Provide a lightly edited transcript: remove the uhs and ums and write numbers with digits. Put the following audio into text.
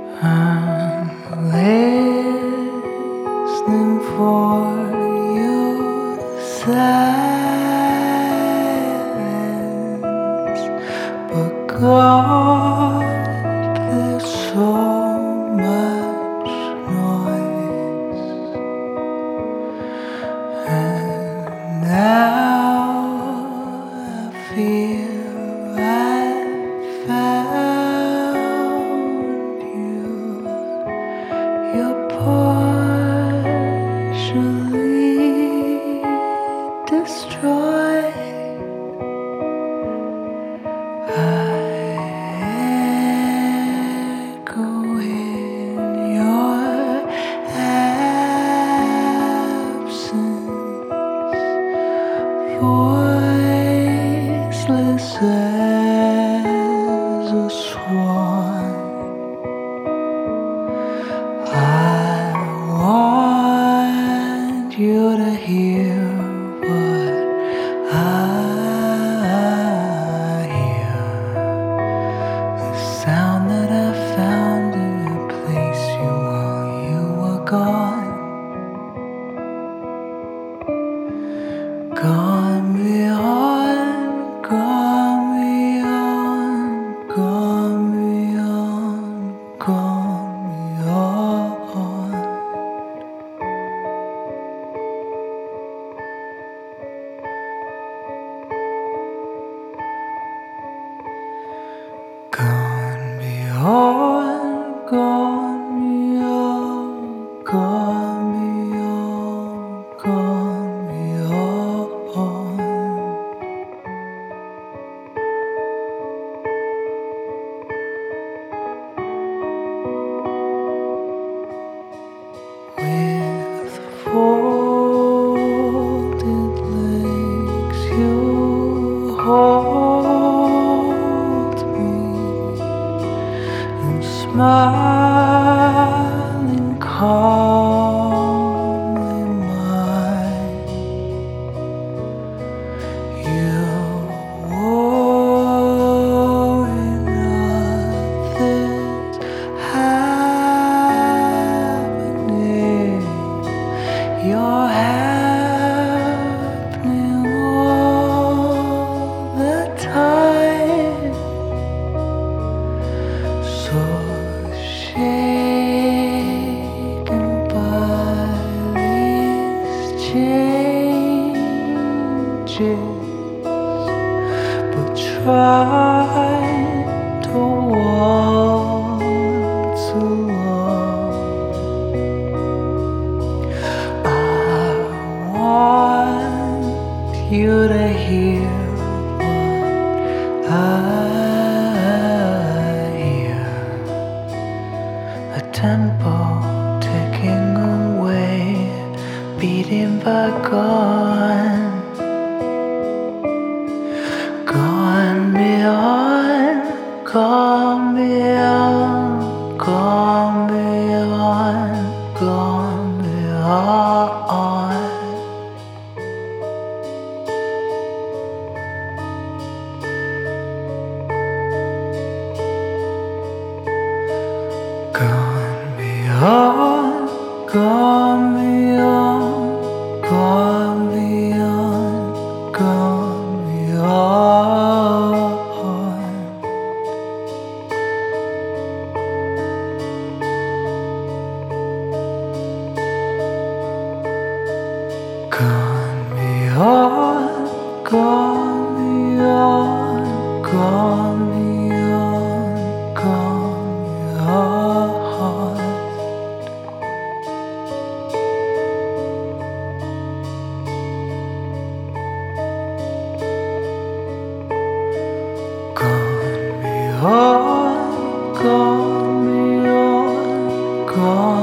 I'm listening for your silence, but God, there's so much noise, and now I feel I found you. You're partially destroyed. I echo in your absence, voiceless as a swan. I want you to hear what I hear, the sound that I found to replace you while you were gone, gone beyond, gone beyond, gone beyond, gone beyond. Gone beyond, gone beyond, gone beyond, gone beyond. With folded legs, you hold me and smiling calmly mine. You worry nothing's happening. You're happening all the time. So shaken by these changes, but trying to waltz along. I want you to hear what I hear, a tempo ticking away, beating but gone, gone beyond, gone beyond, gone beyond, gone beyond. Gone beyond, gone beyond, gone beyond, gone beyond. Gone beyond, gone beyond, gone beyond, gone beyond. Gone beyond, gone beyond, gone